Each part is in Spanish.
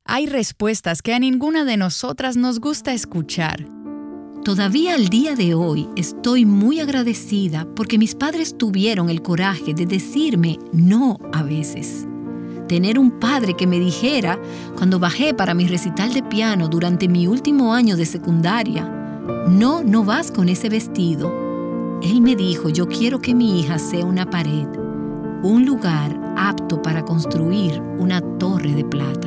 Hay respuestas que a ninguna de nosotras nos gusta escuchar. Todavía al día de hoy estoy muy agradecida porque mis padres tuvieron el coraje de decirme no a veces. Tener un padre que me dijera, cuando bajé para mi recital de piano durante mi último año de secundaria, no vas con ese vestido. Él me dijo, yo quiero que mi hija sea una pared, un lugar apto para construir una torre de plata.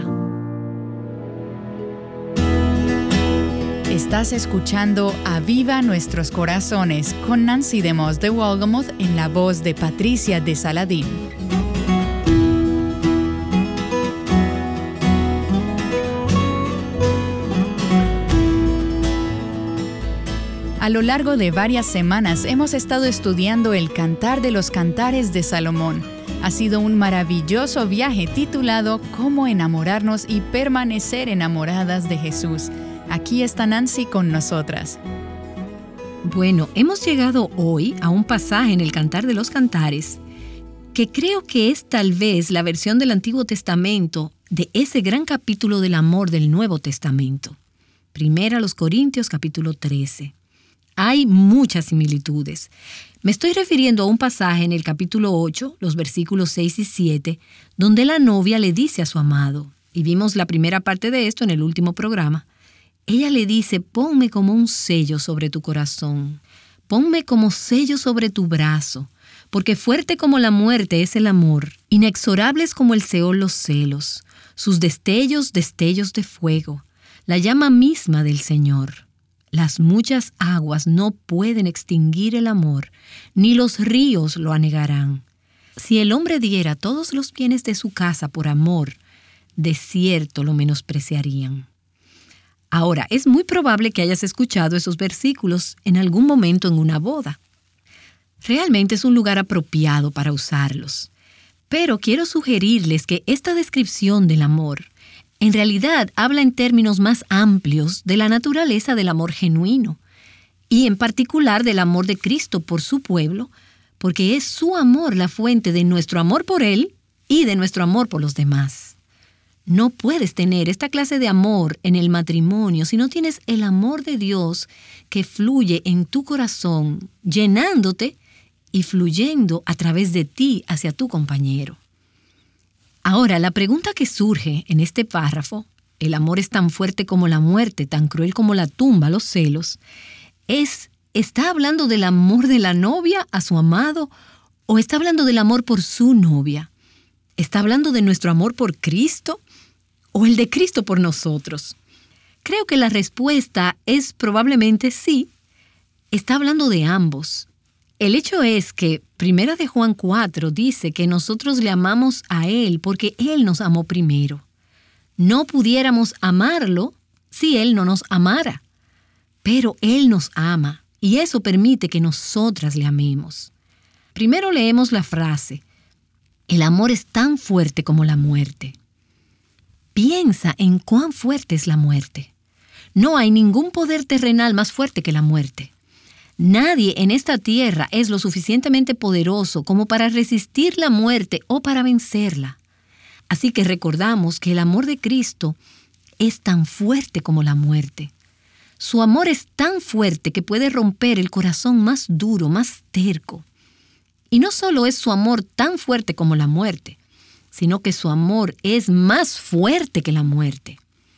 Estás escuchando Aviva Nuestros Corazones con Nancy DeMoss de Wolgemuth en la voz de Patricia de Saladín. A lo largo de varias semanas hemos estado estudiando el Cantar de los Cantares de Salomón. Ha sido un maravilloso viaje titulado Cómo enamorarnos y permanecer enamoradas de Jesús. Aquí está Nancy con nosotras. Bueno, hemos llegado hoy a un pasaje en el Cantar de los Cantares que creo que es tal vez la versión del Antiguo Testamento de ese gran capítulo del amor del Nuevo Testamento. Primera a los Corintios, capítulo 13. Hay muchas similitudes. Me estoy refiriendo a un pasaje en el capítulo 8, los versículos 6 y 7, donde la novia le dice a su amado, y vimos la primera parte de esto en el último programa. Ella le dice, ponme como un sello sobre tu corazón, ponme como sello sobre tu brazo, porque fuerte como la muerte es el amor, inexorables como el Seol los celos, sus destellos de fuego, la llama misma del Señor. Las muchas aguas no pueden extinguir el amor, ni los ríos lo anegarán. Si el hombre diera todos los bienes de su casa por amor, de cierto lo menospreciarían. Ahora, es muy probable que hayas escuchado esos versículos en algún momento en una boda. Realmente es un lugar apropiado para usarlos. Pero quiero sugerirles que esta descripción del amor en realidad habla en términos más amplios de la naturaleza del amor genuino y en particular del amor de Cristo por su pueblo, porque es su amor la fuente de nuestro amor por Él y de nuestro amor por los demás. No puedes tener esta clase de amor en el matrimonio si no tienes el amor de Dios que fluye en tu corazón, llenándote y fluyendo a través de ti hacia tu compañero. Ahora, la pregunta que surge en este párrafo, el amor es tan fuerte como la muerte, tan cruel como la tumba, los celos, ¿está hablando del amor de la novia a su amado o está hablando del amor por su novia? ¿Está hablando de nuestro amor por Cristo o el de Cristo por nosotros? Creo que la respuesta es probablemente sí. Está hablando de ambos. El hecho es que 1 de Juan 4 dice que nosotros le amamos a Él porque Él nos amó primero. No pudiéramos amarlo si Él no nos amara. Pero Él nos ama y eso permite que nosotras le amemos. Primero leemos la frase, el amor es tan fuerte como la muerte. Piensa en cuán fuerte es la muerte. No hay ningún poder terrenal más fuerte que la muerte. Nadie en esta tierra es lo suficientemente poderoso como para resistir la muerte o para vencerla. Así que recordamos que el amor de Cristo es tan fuerte como la muerte. Su amor es tan fuerte que puede romper el corazón más duro, más terco. Y no solo es su amor tan fuerte como la muerte, sino que su amor es más fuerte que la muerte.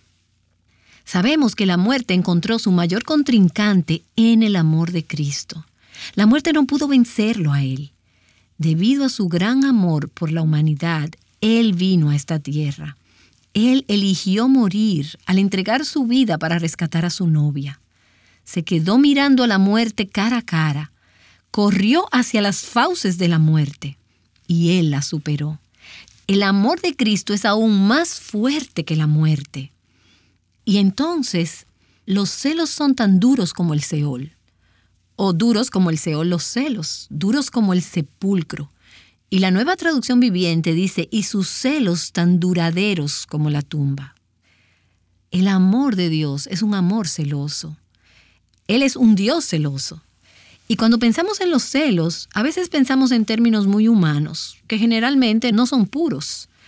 Sabemos que la muerte encontró su mayor contrincante en el amor de Cristo. La muerte no pudo vencerlo a Él. Debido a su gran amor por la humanidad, Él vino a esta tierra. Él eligió morir al entregar su vida para rescatar a su novia. Se quedó mirando a la muerte cara a cara. Corrió hacia las fauces de la muerte y Él la superó. El amor de Cristo es aún más fuerte que la muerte. Y entonces, los celos son tan duros como el Seol, o duros como el Seol los celos, duros como el sepulcro. Y la Nueva Traducción Viviente dice, y sus celos tan duraderos como la tumba. El amor de Dios es un amor celoso. Él es un Dios celoso. Y cuando pensamos en los celos, a veces pensamos en términos muy humanos, que generalmente no son puros.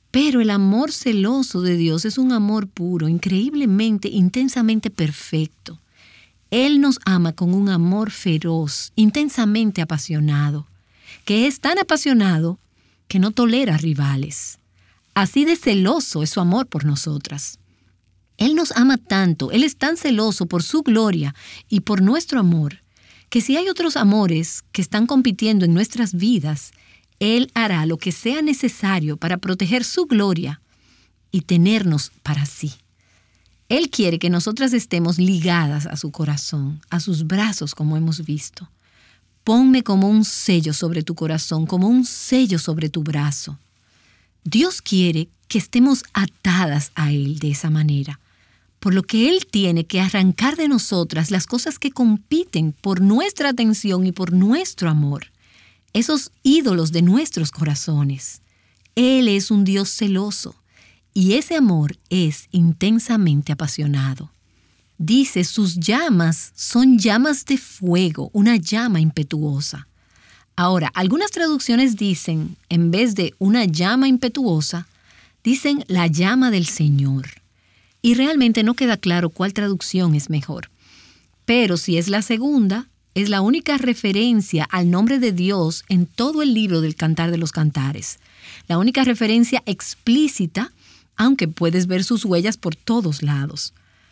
Pero el amor celoso de Dios es un amor puro, increíblemente, intensamente perfecto. Él nos ama con un amor feroz, intensamente apasionado, que es tan apasionado que no tolera rivales. Así de celoso es su amor por nosotras. Él nos ama tanto, Él es tan celoso por su gloria y por nuestro amor, que si hay otros amores que están compitiendo en nuestras vidas, Él hará lo que sea necesario para proteger su gloria y tenernos para sí. Él quiere que nosotras estemos ligadas a su corazón, a sus brazos, como hemos visto. Ponme como un sello sobre tu corazón, como un sello sobre tu brazo. Dios quiere que estemos atadas a Él de esa manera, por lo que Él tiene que arrancar de nosotras las cosas que compiten por nuestra atención y por nuestro amor, esos ídolos de nuestros corazones. Él es un Dios celoso y ese amor es intensamente apasionado. Dice, sus llamas son llamas de fuego, una llama impetuosa. Ahora, algunas traducciones dicen, en vez de una llama impetuosa, dicen la llama del Señor. Y realmente no queda claro cuál traducción es mejor. Pero si es la segunda, es la única referencia al nombre de Dios en todo el libro del Cantar de los Cantares. La única referencia explícita, aunque puedes ver sus huellas por todos lados.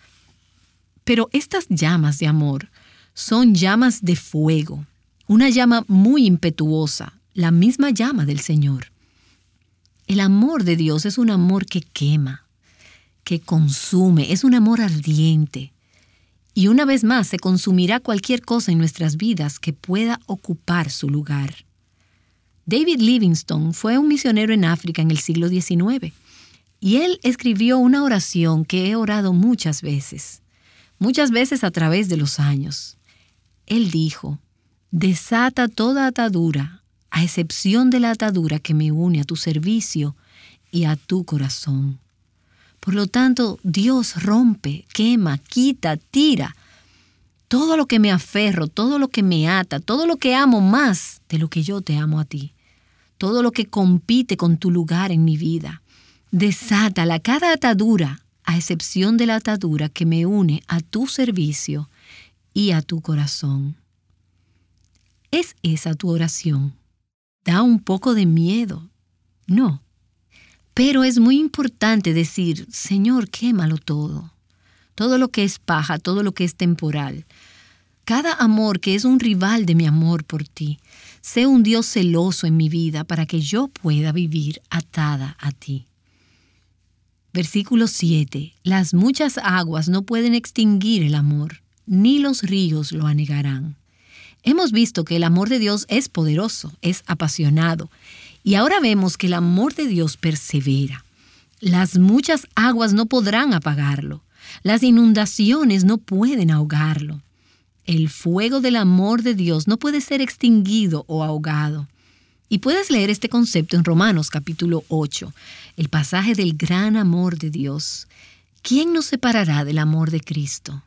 Pero estas llamas de amor son llamas de fuego, una llama muy impetuosa, la misma llama del Señor. El amor de Dios es un amor que quema, que consume, es un amor ardiente. Y una vez más se consumirá cualquier cosa en nuestras vidas que pueda ocupar su lugar. David Livingstone fue un misionero en África en el siglo XIX y él escribió una oración que he orado muchas veces a través de los años. Él dijo, desata toda atadura, a excepción de la atadura que me une a tu servicio y a tu corazón. Por lo tanto, Dios rompe, quema, quita, tira todo a lo que me aferro, todo lo que me ata, todo lo que amo más de lo que yo te amo a ti, todo lo que compite con tu lugar en mi vida. Desátala cada atadura, a excepción de la atadura que me une a tu servicio y a tu corazón. ¿Es esa tu oración? ¿Da un poco de miedo? No. Pero es muy importante decir, Señor, quémalo todo. Todo lo que es paja, todo lo que es temporal. Cada amor que es un rival de mi amor por ti. Sé un Dios celoso en mi vida para que yo pueda vivir atada a ti. Versículo 7. Las muchas aguas no pueden extinguir el amor, ni los ríos lo anegarán. Hemos visto que el amor de Dios es poderoso, es apasionado. Y ahora vemos que el amor de Dios persevera. Las muchas aguas no podrán apagarlo. Las inundaciones no pueden ahogarlo. El fuego del amor de Dios no puede ser extinguido o ahogado. Y puedes leer este concepto en Romanos capítulo 8, el pasaje del gran amor de Dios. ¿Quién nos separará del amor de Cristo?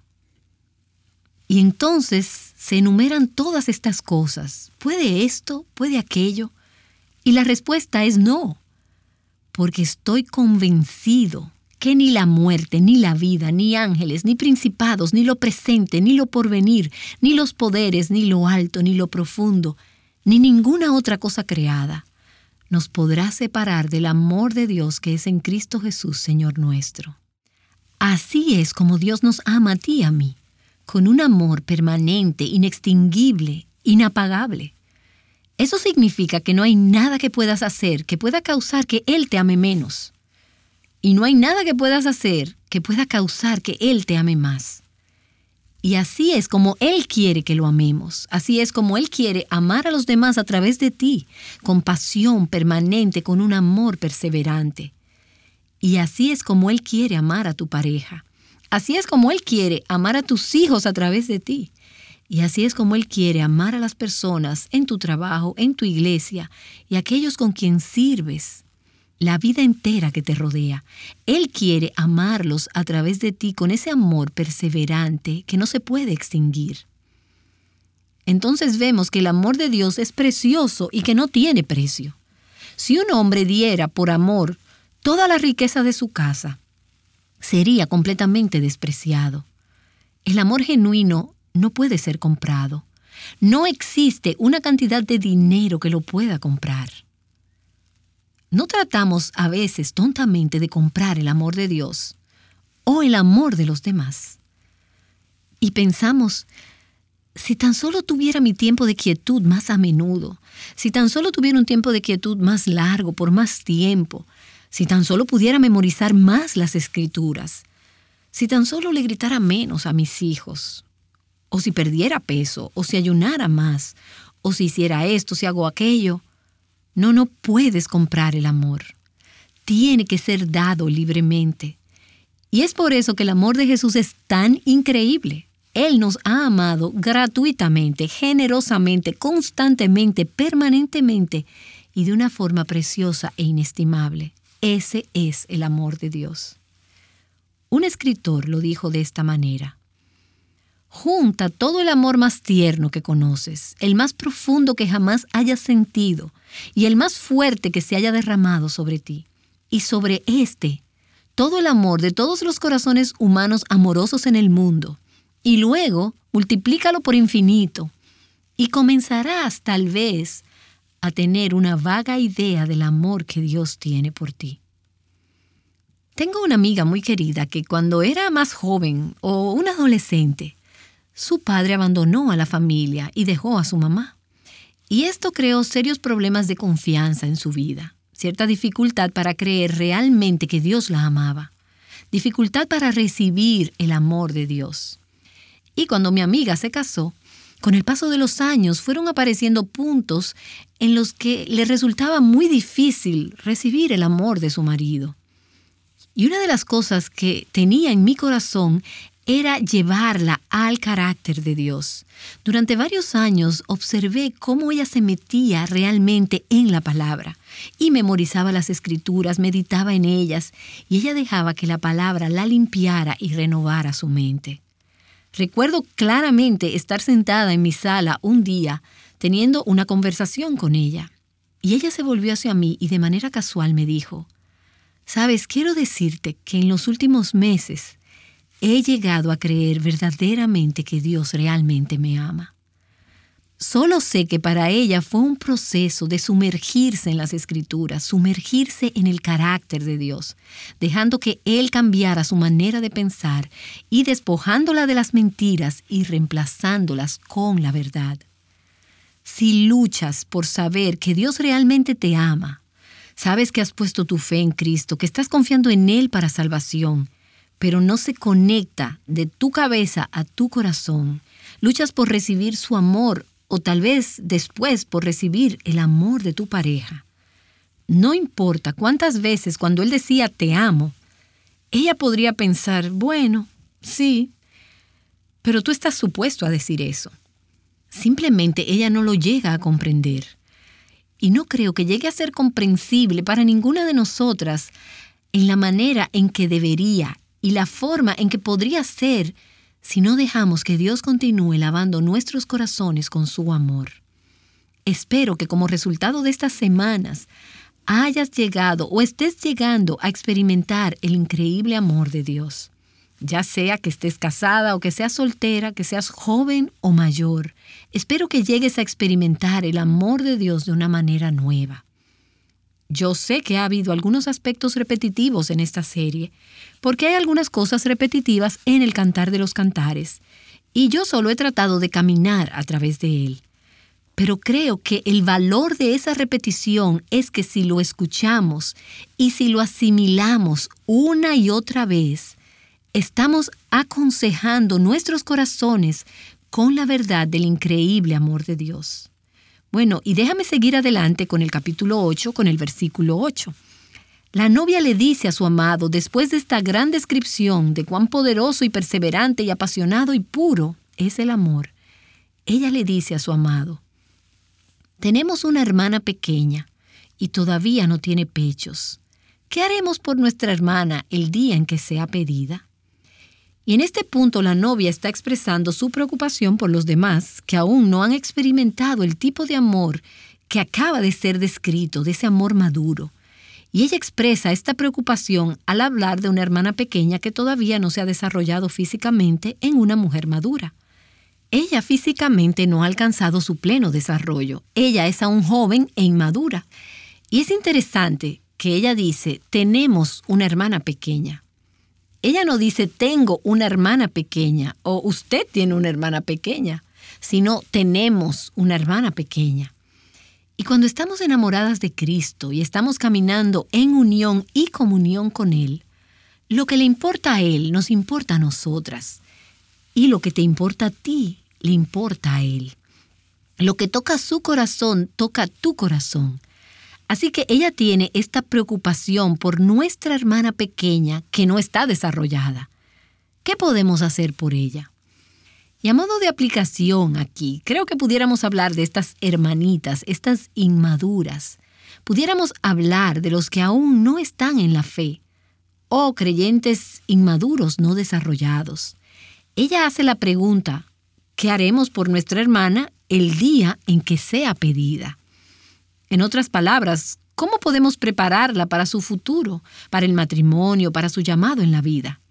Y entonces se enumeran todas estas cosas. ¿Puede esto? ¿Puede aquello? Y la respuesta es no, porque estoy convencido que ni la muerte, ni la vida, ni ángeles, ni principados, ni lo presente, ni lo porvenir, ni los poderes, ni lo alto, ni lo profundo, ni ninguna otra cosa creada nos podrá separar del amor de Dios que es en Cristo Jesús, Señor nuestro. Así es como Dios nos ama a ti y a mí, con un amor permanente, inextinguible, inapagable. Eso significa que no hay nada que puedas hacer que pueda causar que Él te ame menos. Y no hay nada que puedas hacer que pueda causar que Él te ame más. Y así es como Él quiere que lo amemos. Así es como Él quiere amar a los demás a través de ti, con pasión permanente, con un amor perseverante. Y así es como Él quiere amar a tu pareja. Así es como Él quiere amar a tus hijos a través de ti. Y así es como Él quiere amar a las personas en tu trabajo, en tu iglesia y a aquellos con quien sirves, la vida entera que te rodea. Él quiere amarlos a través de ti con ese amor perseverante que no se puede extinguir. Entonces vemos que el amor de Dios es precioso y que no tiene precio. Si un hombre diera por amor toda la riqueza de su casa sería completamente despreciado. El amor genuino no puede ser comprado. No existe una cantidad de dinero que lo pueda comprar. ¿No tratamos a veces tontamente de comprar el amor de Dios o el amor de los demás? Y pensamos, si tan solo tuviera mi tiempo de quietud más a menudo, si tan solo tuviera un tiempo de quietud más largo, por más tiempo, si tan solo pudiera memorizar más las Escrituras, si tan solo le gritara menos a mis hijos, o si perdiera peso, o si ayunara más, o si hiciera esto, si hago aquello. No puedes comprar el amor. Tiene que ser dado libremente. Y es por eso que el amor de Jesús es tan increíble. Él nos ha amado gratuitamente, generosamente, constantemente, permanentemente y de una forma preciosa e inestimable. Ese es el amor de Dios. Un escritor lo dijo de esta manera: junta todo el amor más tierno que conoces, el más profundo que jamás hayas sentido y el más fuerte que se haya derramado sobre ti. Y sobre todo el amor de todos los corazones humanos amorosos en el mundo. Y luego multiplícalo por infinito y comenzarás tal vez a tener una vaga idea del amor que Dios tiene por ti. Tengo una amiga muy querida que cuando era más joven o un adolescente, su padre abandonó a la familia y dejó a su mamá. Y esto creó serios problemas de confianza en su vida, cierta dificultad para creer realmente que Dios la amaba, dificultad para recibir el amor de Dios. Y cuando mi amiga se casó, con el paso de los años fueron apareciendo puntos en los que le resultaba muy difícil recibir el amor de su marido. Y una de las cosas que tenía en mi corazón era llevarla al carácter de Dios. Durante varios años observé cómo ella se metía realmente en la palabra y memorizaba las Escrituras, meditaba en ellas y ella dejaba que la palabra la limpiara y renovara su mente. Recuerdo claramente estar sentada en mi sala un día teniendo una conversación con ella y ella se volvió hacia mí y de manera casual me dijo: «Sabes, quiero decirte que en los últimos meses he llegado a creer verdaderamente que Dios realmente me ama». Solo sé que para ella fue un proceso de sumergirse en las Escrituras, sumergirse en el carácter de Dios, dejando que Él cambiara su manera de pensar y despojándola de las mentiras y reemplazándolas con la verdad. Si luchas por saber que Dios realmente te ama, sabes que has puesto tu fe en Cristo, que estás confiando en Él para salvación, pero no se conecta de tu cabeza a tu corazón, luchas por recibir su amor o tal vez después por recibir el amor de tu pareja. No importa cuántas veces cuando él decía te amo, ella podría pensar, bueno, sí, pero tú estás supuesto a decir eso. Simplemente ella no lo llega a comprender. Y no creo que llegue a ser comprensible para ninguna de nosotras en la manera en que debería y la forma en que podría ser si no dejamos que Dios continúe lavando nuestros corazones con su amor. Espero que como resultado de estas semanas hayas llegado o estés llegando a experimentar el increíble amor de Dios. Ya sea que estés casada o que seas soltera, que seas joven o mayor, espero que llegues a experimentar el amor de Dios de una manera nueva. Yo sé que ha habido algunos aspectos repetitivos en esta serie, porque hay algunas cosas repetitivas en el Cantar de los Cantares, y yo solo he tratado de caminar a través de él. Pero creo que el valor de esa repetición es que si lo escuchamos y si lo asimilamos una y otra vez, estamos aconsejando nuestros corazones con la verdad del increíble amor de Dios. Bueno, y déjame seguir adelante con el capítulo 8, con el versículo 8. La novia le dice a su amado, después de esta gran descripción de cuán poderoso y perseverante y apasionado y puro es el amor, ella le dice a su amado: «Tenemos una hermana pequeña y todavía no tiene pechos. ¿Qué haremos por nuestra hermana el día en que sea pedida?». Y en este punto la novia está expresando su preocupación por los demás que aún no han experimentado el tipo de amor que acaba de ser descrito, de ese amor maduro. Y ella expresa esta preocupación al hablar de una hermana pequeña que todavía no se ha desarrollado físicamente en una mujer madura. Ella físicamente no ha alcanzado su pleno desarrollo. Ella es aún joven e inmadura. Y es interesante que ella dice, tenemos una hermana pequeña. Ella no dice, tengo una hermana pequeña o usted tiene una hermana pequeña, sino tenemos una hermana pequeña. Y cuando estamos enamoradas de Cristo y estamos caminando en unión y comunión con Él, lo que le importa a Él nos importa a nosotras. Y lo que te importa a ti, le importa a Él. Lo que toca su corazón, toca tu corazón. Así que ella tiene esta preocupación por nuestra hermana pequeña que no está desarrollada. ¿Qué podemos hacer por ella? Y a modo de aplicación aquí, creo que pudiéramos hablar de estas hermanitas, estas inmaduras. Pudiéramos hablar de los que aún no están en la fe o creyentes inmaduros no desarrollados. Ella hace la pregunta, ¿qué haremos por nuestra hermana el día en que sea pedida? En otras palabras, ¿cómo podemos prepararla para su futuro, para el matrimonio, para su llamado en la vida?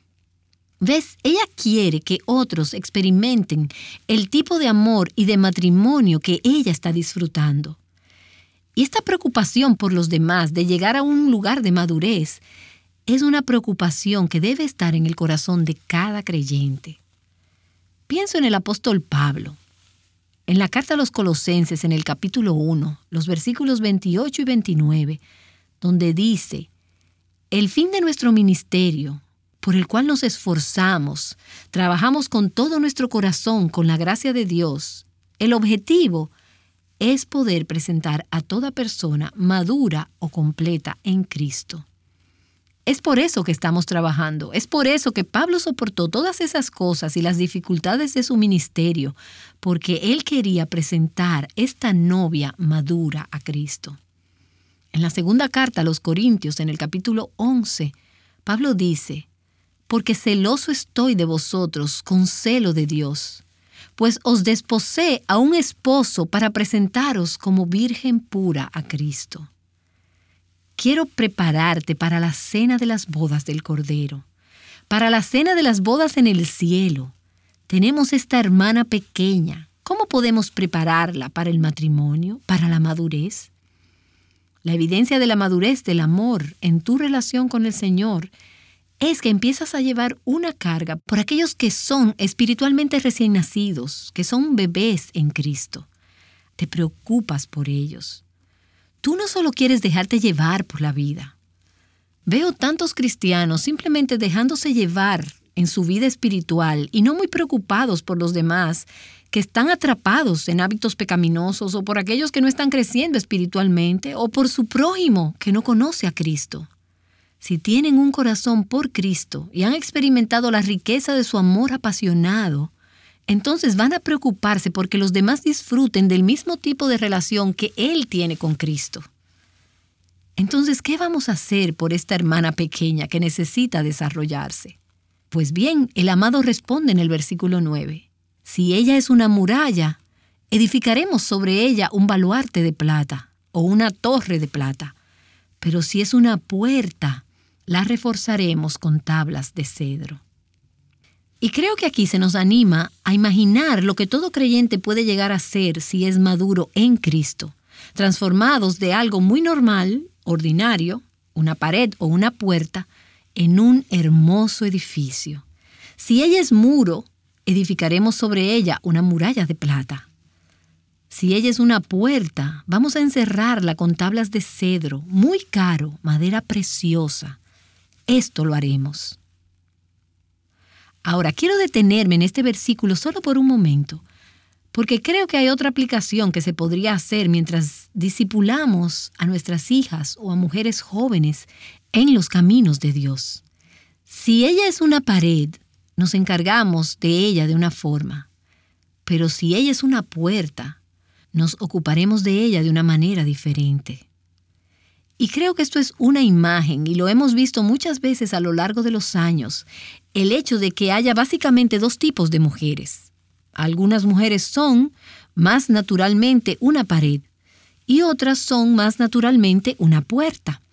¿Ves? Ella quiere que otros experimenten el tipo de amor y de matrimonio que ella está disfrutando. Y esta preocupación por los demás de llegar a un lugar de madurez es una preocupación que debe estar en el corazón de cada creyente. Pienso en el apóstol Pablo. En la carta a los Colosenses, en el capítulo 1, los versículos 28 y 29, donde dice, el fin de nuestro ministerio, por el cual nos esforzamos, trabajamos con todo nuestro corazón, con la gracia de Dios. El objetivo es poder presentar a toda persona madura o completa en Cristo. Es por eso que estamos trabajando, es por eso que Pablo soportó todas esas cosas y las dificultades de su ministerio, porque él quería presentar esta novia madura a Cristo. En la segunda carta a los Corintios, en el capítulo 11, Pablo dice, porque celoso estoy de vosotros con celo de Dios, pues os desposé a un esposo para presentaros como virgen pura a Cristo. Quiero prepararte para la cena de las bodas del Cordero, para la cena de las bodas en el cielo. Tenemos esta hermana pequeña. ¿Cómo podemos prepararla para el matrimonio, para la madurez? La evidencia de la madurez del amor en tu relación con el Señor es que empiezas a llevar una carga por aquellos que son espiritualmente recién nacidos, que son bebés en Cristo. Te preocupas por ellos. Tú no solo quieres dejarte llevar por la vida. Veo tantos cristianos simplemente dejándose llevar en su vida espiritual y no muy preocupados por los demás, que están atrapados en hábitos pecaminosos o por aquellos que no están creciendo espiritualmente o por su prójimo que no conoce a Cristo. Si tienen un corazón por Cristo y han experimentado la riqueza de su amor apasionado, entonces van a preocuparse porque los demás disfruten del mismo tipo de relación que Él tiene con Cristo. Entonces, ¿qué vamos a hacer por esta hermana pequeña que necesita desarrollarse? Pues bien, el amado responde en el versículo 9. Si ella es una muralla, edificaremos sobre ella un baluarte de plata o una torre de plata. Pero si es una puerta, la reforzaremos con tablas de cedro. Y creo que aquí se nos anima a imaginar lo que todo creyente puede llegar a ser si es maduro en Cristo, transformados de algo muy normal, ordinario, una pared o una puerta, en un hermoso edificio. Si ella es muro, edificaremos sobre ella una muralla de plata. Si ella es una puerta, vamos a encerrarla con tablas de cedro, muy caro, madera preciosa. Esto lo haremos. Ahora, quiero detenerme en este versículo solo por un momento, porque creo que hay otra aplicación que se podría hacer mientras discipulamos a nuestras hijas o a mujeres jóvenes en los caminos de Dios. Si ella es una pared, nos encargamos de ella de una forma, pero si ella es una puerta, nos ocuparemos de ella de una manera diferente. Y creo que esto es una imagen, y lo hemos visto muchas veces a lo largo de los años, el hecho de que haya básicamente dos tipos de mujeres. Algunas mujeres son más naturalmente una pared y otras son más naturalmente una puerta.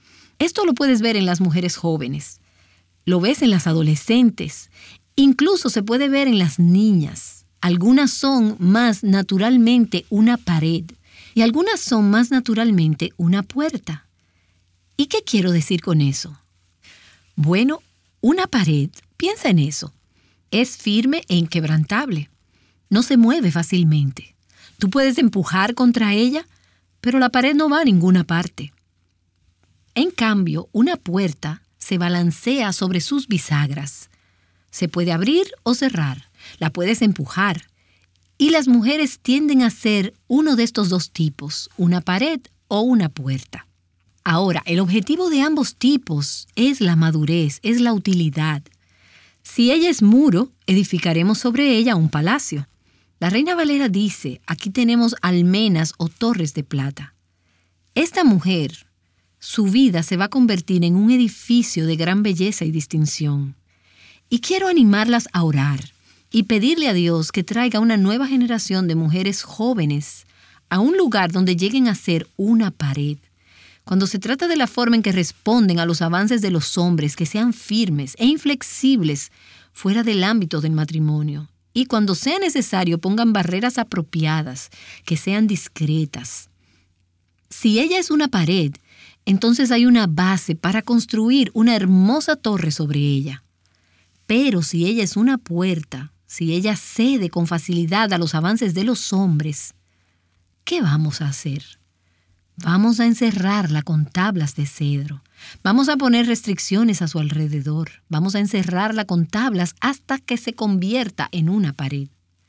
Esto lo puedes ver en las mujeres jóvenes, lo ves en las adolescentes, incluso se puede ver en las niñas. Algunas son más naturalmente una pared y algunas son más naturalmente una puerta. ¿Y qué quiero decir con eso? Bueno, una pared, piensa en eso, es firme e inquebrantable. No se mueve fácilmente. Tú puedes empujar contra ella, pero la pared no va a ninguna parte. En cambio, una puerta se balancea sobre sus bisagras. Se puede abrir o cerrar, la puedes empujar. Y las mujeres tienden a ser uno de estos dos tipos, una pared o una puerta. Ahora, el objetivo de ambos tipos es la madurez, es la utilidad. Si ella es muro, edificaremos sobre ella un palacio. La Reina Valera dice, aquí tenemos almenas o torres de plata. Esta mujer, su vida se va a convertir en un edificio de gran belleza y distinción. Y quiero animarlas a orar y pedirle a Dios que traiga una nueva generación de mujeres jóvenes a un lugar donde lleguen a ser una pared. Cuando se trata de la forma en que responden a los avances de los hombres, que sean firmes e inflexibles fuera del ámbito del matrimonio. Y cuando sea necesario, pongan barreras apropiadas, que sean discretas. Si ella es una pared, entonces hay una base para construir una hermosa torre sobre ella. Pero si ella es una puerta, si ella cede con facilidad a los avances de los hombres, ¿qué vamos a hacer? Vamos a encerrarla con tablas de cedro. Vamos a poner restricciones a su alrededor. Vamos a encerrarla con tablas hasta que se convierta en una pared.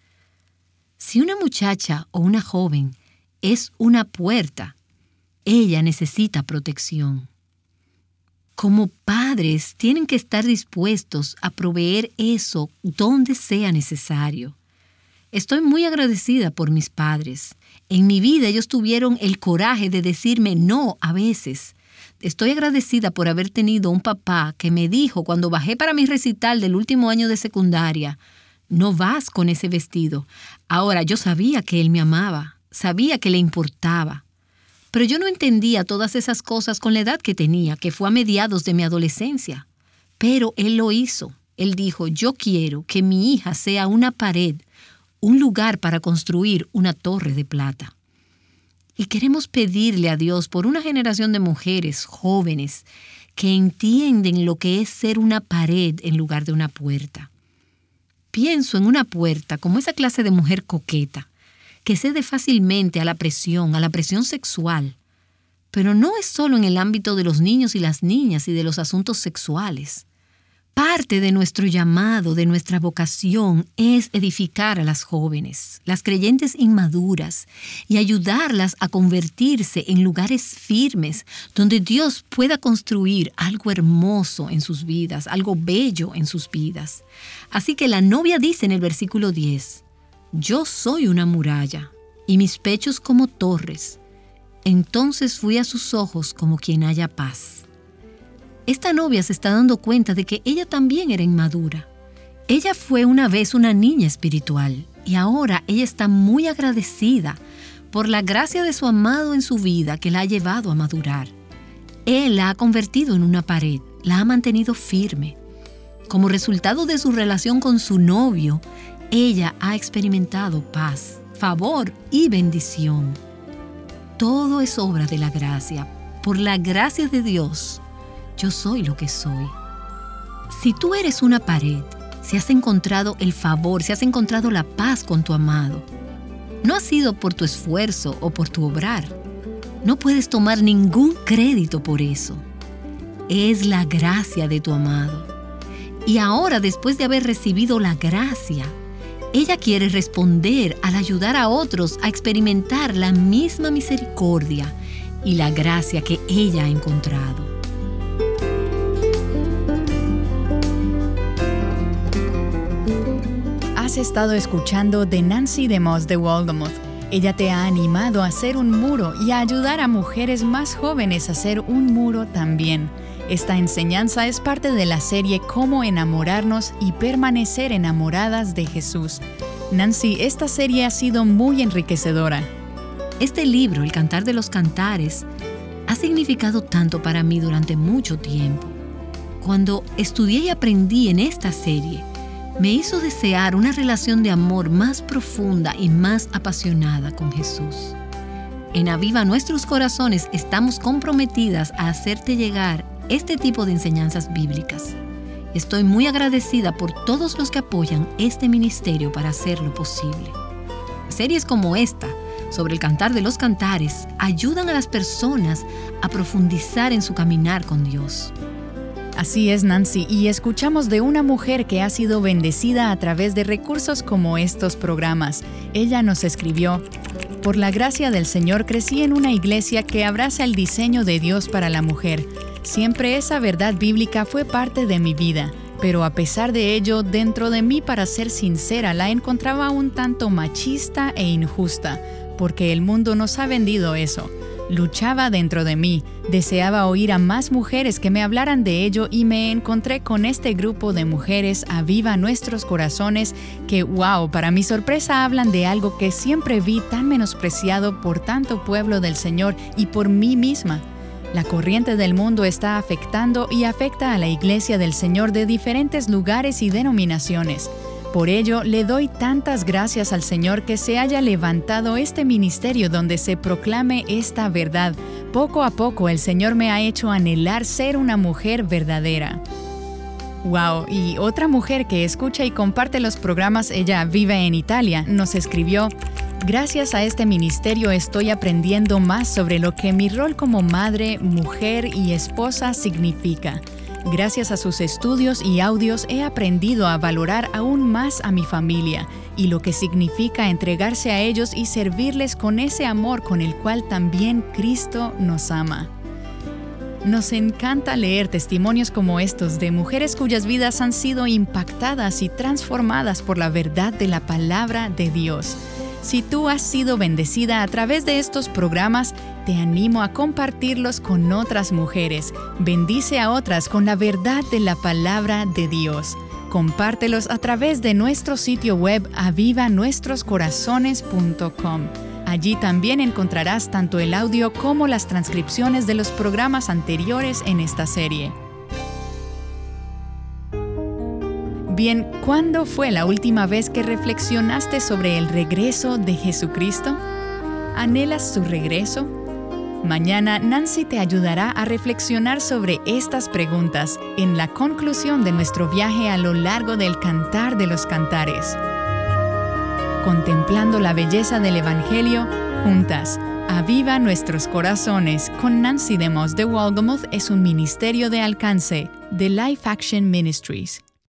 Si una muchacha o una joven es una puerta, ella necesita protección. Como padres, tienen que estar dispuestos a proveer eso donde sea necesario. Estoy muy agradecida por mis padres. En mi vida ellos tuvieron el coraje de decirme no a veces. Estoy agradecida por haber tenido un papá que me dijo cuando bajé para mi recital del último año de secundaria, no vas con ese vestido. Ahora, yo sabía que él me amaba, sabía que le importaba. Pero yo no entendía todas esas cosas con la edad que tenía, que fue a mediados de mi adolescencia. Pero él lo hizo. Él dijo, yo quiero que mi hija sea una pared, un lugar para construir una torre de plata. Y queremos pedirle a Dios por una generación de mujeres jóvenes que entienden lo que es ser una pared en lugar de una puerta. Pienso en una puerta como esa clase de mujer coqueta, que cede fácilmente a la presión sexual. Pero no es solo en el ámbito de los niños y las niñas y de los asuntos sexuales. Parte de nuestro llamado, de nuestra vocación, es edificar a las jóvenes, las creyentes inmaduras, y ayudarlas a convertirse en lugares firmes donde Dios pueda construir algo hermoso en sus vidas, algo bello en sus vidas. Así que la novia dice en el versículo 10, yo soy una muralla, y mis pechos como torres. Entonces fui a sus ojos como quien halla paz. Esta novia se está dando cuenta de que ella también era inmadura. Ella fue una vez una niña espiritual y ahora ella está muy agradecida por la gracia de su amado en su vida que la ha llevado a madurar. Él la ha convertido en una pared, la ha mantenido firme. Como resultado de su relación con su novio, ella ha experimentado paz, favor y bendición. Todo es obra de la gracia. Por la gracia de Dios, yo soy lo que soy. Si tú eres una pared, si has encontrado el favor, si has encontrado la paz con tu amado, no ha sido por tu esfuerzo o por tu obrar. No puedes tomar ningún crédito por eso. Es la gracia de tu amado. Y ahora, después de haber recibido la gracia, ella quiere responder al ayudar a otros a experimentar la misma misericordia y la gracia que ella ha encontrado. Has estado escuchando de Nancy DeMoss de Waldomoth. Ella te ha animado a ser un muro y a ayudar a mujeres más jóvenes a ser un muro también. Esta enseñanza es parte de la serie Cómo enamorarnos y permanecer enamoradas de Jesús. Nancy, esta serie ha sido muy enriquecedora. Este libro, El Cantar de los Cantares, ha significado tanto para mí durante mucho tiempo. Cuando estudié y aprendí en esta serie, me hizo desear una relación de amor más profunda y más apasionada con Jesús. En Aviva Nuestros Corazones estamos comprometidas a hacerte llegar este tipo de enseñanzas bíblicas. Estoy muy agradecida por todos los que apoyan este ministerio para hacerlo posible. Series como esta, sobre el Cantar de los Cantares, ayudan a las personas a profundizar en su caminar con Dios. Así es, Nancy, y escuchamos de una mujer que ha sido bendecida a través de recursos como estos programas. Ella nos escribió: por la gracia del Señor crecí en una iglesia que abraza el diseño de Dios para la mujer. Siempre esa verdad bíblica fue parte de mi vida, pero a pesar de ello, dentro de mí, para ser sincera, la encontraba un tanto machista e injusta, porque el mundo nos ha vendido eso. Luchaba dentro de mí, deseaba oír a más mujeres que me hablaran de ello y me encontré con este grupo de mujeres Aviva Nuestros Corazones que, wow, para mi sorpresa hablan de algo que siempre vi tan menospreciado por tanto pueblo del Señor y por mí misma. La corriente del mundo está afectando y afecta a la Iglesia del Señor de diferentes lugares y denominaciones. Por ello, le doy tantas gracias al Señor que se haya levantado este ministerio donde se proclame esta verdad. Poco a poco el Señor me ha hecho anhelar ser una mujer verdadera. Wow, y otra mujer que escucha y comparte los programas, ella vive en Italia, nos escribió: gracias a este ministerio estoy aprendiendo más sobre lo que mi rol como madre, mujer y esposa significa. Gracias a sus estudios y audios he aprendido a valorar aún más a mi familia y lo que significa entregarse a ellos y servirles con ese amor con el cual también Cristo nos ama. Nos encanta leer testimonios como estos de mujeres cuyas vidas han sido impactadas y transformadas por la verdad de la palabra de Dios. Si tú has sido bendecida a través de estos programas, te animo a compartirlos con otras mujeres. Bendice a otras con la verdad de la palabra de Dios. Compártelos a través de nuestro sitio web avivanuestroscorazones.com. Allí también encontrarás tanto el audio como las transcripciones de los programas anteriores en esta serie. Bien, ¿cuándo fue la última vez que reflexionaste sobre el regreso de Jesucristo? ¿Anhelas su regreso? Mañana Nancy te ayudará a reflexionar sobre estas preguntas en la conclusión de nuestro viaje a lo largo del Cantar de los Cantares. Contemplando la belleza del Evangelio, juntas. Aviva Nuestros Corazones con Nancy DeMoss de Wolgemuth es un ministerio de alcance de Life Action Ministries.